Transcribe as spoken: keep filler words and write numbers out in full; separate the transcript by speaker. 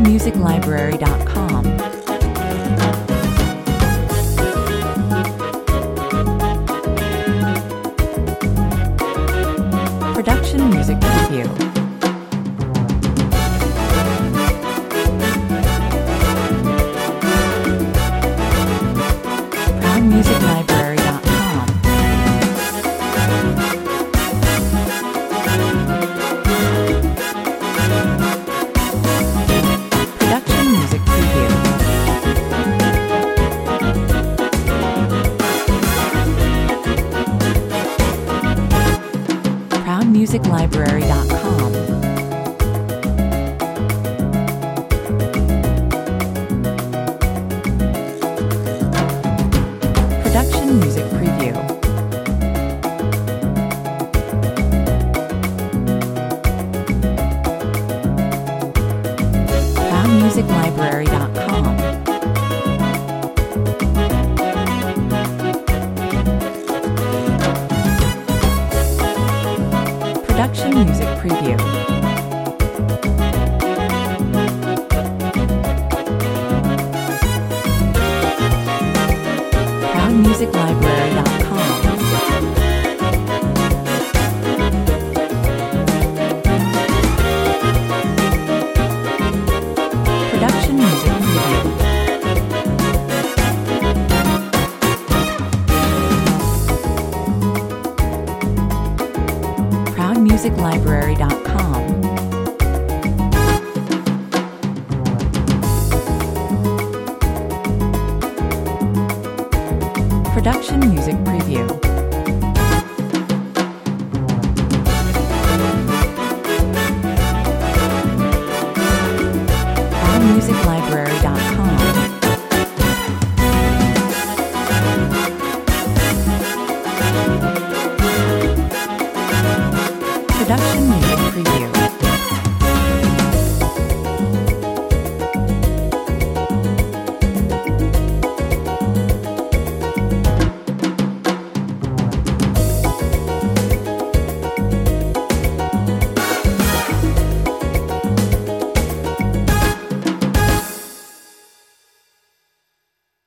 Speaker 1: proud music library dot com. Production Music Preview. proud music library dot com. Production Music Preview. proud music library dot com. Production Music Preview. proud music library dot com. Production Music Preview. proud music library dot com. Production Music Preview. proud music library dot com. Production Music Preview.